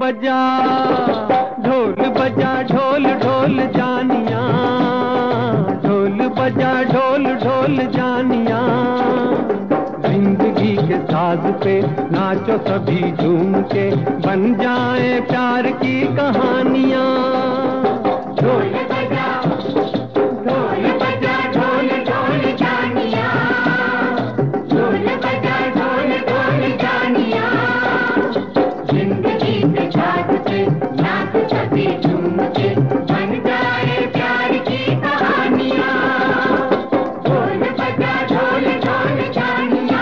बजा ढोल बजा ढोल ढोल जानिया, ढोल बजा ढोल ढोल जानिया। जिंदगी के साज पे नाचो सभी झूम के, बन जाए प्यार की कहानियां। ढोल बजा ढोल बजा ढोल ढोल जानिया, ढोल बजा ढोल ढोल जानिया। जिंदगी के साज पे नाचो सभी झूम के, बन जाए प्यार की कहानियां। ढोल बजा ढोल ढोल जानिया।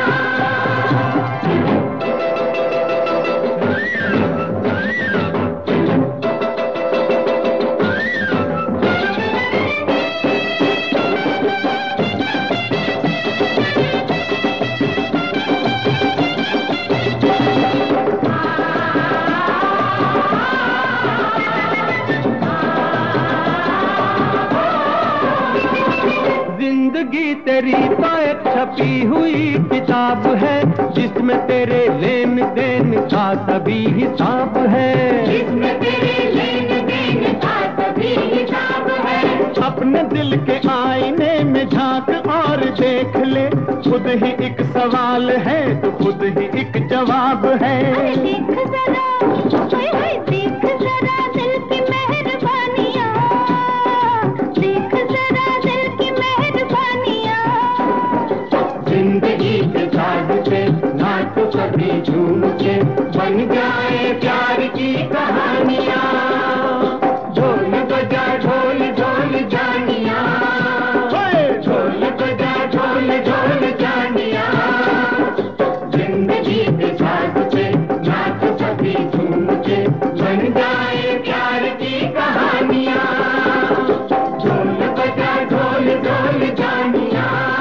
जिंदगी तेरी तो एक छपी हुई किताब है, जिसमें तेरे लेन देन का सभी हिसाब है, जिसमें तेरे लेन देन का सभी हिसाब है। अपने दिल के आईने में झांक और देख ले, खुद ही एक सवाल है तो खुद ही एक जवाब है। देख जरा देख जरा दिल की मेहरबानियां, देख जरा दिल की मेहरबानियां। जिंदगी के साज पे नाचो सभी झूम के, बन जाए प्यार की कहानियां। ढोल बजा ढोल ढोल जानिया, ढोल बजा ढोल ढोल जानिया। जिंदगी के साज पे नाचो सभी झूम के, बन जाए प्यार की कहानियां। ढोल बजा ढोल ढोल जानिया।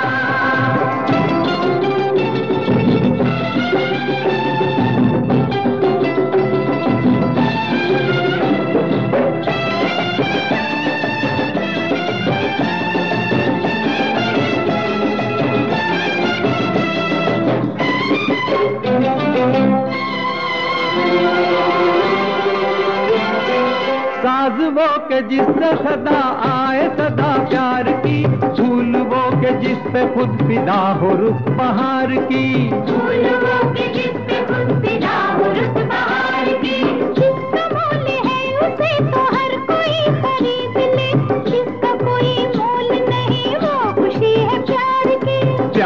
साज वो के जिससे सदा आए सदा प्यार की, फूल वो के जिस पे खुद फिदा हो रुत बहार की, फूल वो के जिस पे खुद फिदा हो रुत बहार की। जिसका मोल है उसे तो हर कोई खरीद ले, जिसका कोई मोल नहीं वो खुशी है प्यार की।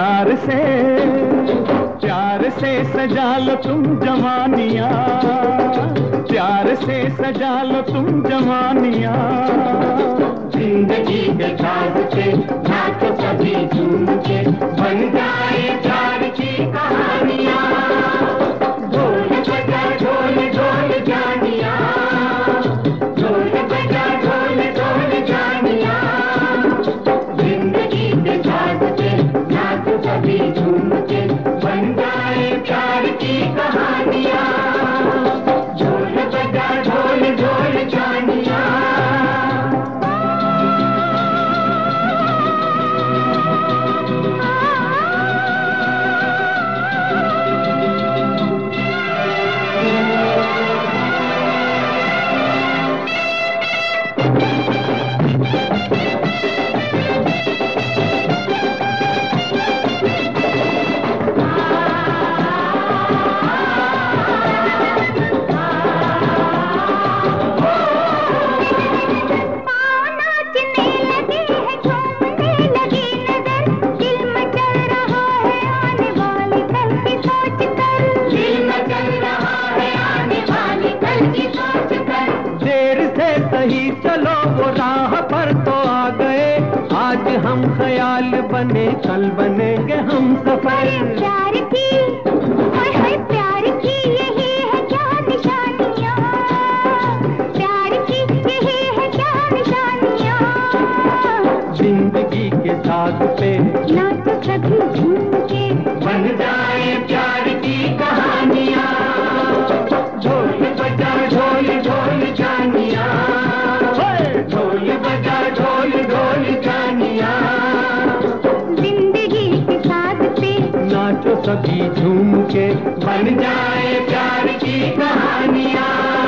प्यार से सजा लो तुम जवानियां, प्यार से सजा लो तुम जवानियां। जिंदगी के साज पे नाचो सभी झूम के, बन जाए प्यार की कहानियां। ढोल बजा ढोल ढोल जानिया, ढोल बजा ढोल ढोल जानिया। जिंदगी के साज पे नाचो सभी झूम के, बन जाए प्यार की कहानियां। ढोल बजा ढोल ढोल जानिया। सही चलो वो राह पर तो आ गए, आज हम ख्याल बने कल बनेंगे हम सफर। प्यार की प्यार की यही है क्या निशानियां, प्यार की यही है क्या निशानियां। जिंदगी के साथ पे नाचो सभी झूम के, बन जाए प्यार की कहानियां। ढोल बजा ढोल ढोल जानिया, ढोल बजा ढोल ढोल जानिया। जिंदगी के साथ पे नाचो सभी झूम के, बन जाए प्यार की कहानियां।